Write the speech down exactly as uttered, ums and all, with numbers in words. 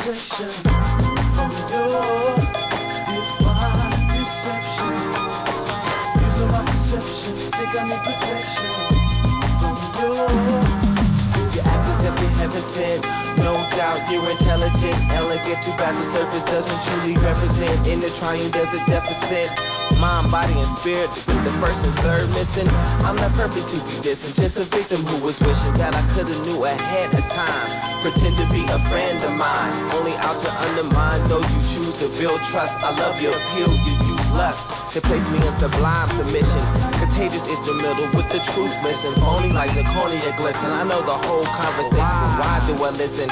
protection from your divine deception. Using my perception, think I need protection from your. You act as if you're heaven sent. No doubt you're intelligent, elegant. Too bad the surface doesn't truly represent. In the triune there's a deficit. Mind, body, and spirit with the first and third missing. I'm not perfect to be dissing, just a victim who was wishing that I could've knew ahead of time. Pretend to be a friend of mine, only out to undermine those you choose to build trust. I love your appeal, you use lust to place me in sublime submission. Contagious instrumental with the truth missing. Phony like the cornea glisten. I know the whole conversation, but why do I listen?